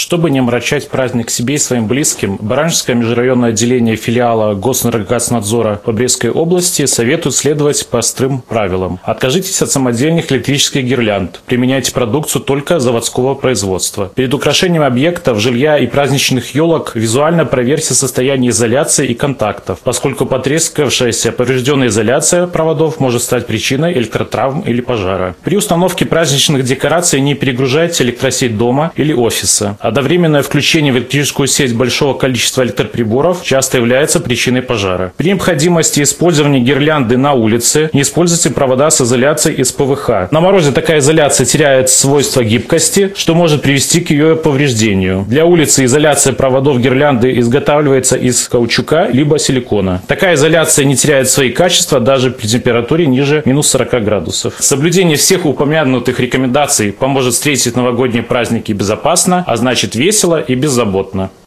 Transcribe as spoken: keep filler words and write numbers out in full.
Чтобы не омрачать праздник себе и своим близким, Баранжское межрайонное отделение филиала Госнадзора по Брестской области советует следовать простым правилам. Откажитесь от самодельных электрических гирлянд. Применяйте продукцию только заводского производства. Перед украшением объектов, жилья и праздничных елок визуально проверьте состояние изоляции и контактов, поскольку потрескавшаяся поврежденная изоляция проводов может стать причиной электротравм или пожара. При установке праздничных декораций не перегружайте электросеть дома или офиса. Одновременное включение в электрическую сеть большого количества электроприборов часто является причиной пожара. При необходимости использования гирлянды на улице не используйте провода с изоляцией из пэ вэ ха. На морозе такая изоляция теряет свойства гибкости, что может привести к ее повреждению. Для улицы изоляция проводов гирлянды изготавливается из каучука либо силикона. Такая изоляция не теряет свои качества даже при температуре ниже минус сорока градусов. Соблюдение всех упомянутых рекомендаций поможет встретить новогодние праздники безопасно, а значит весело и беззаботно.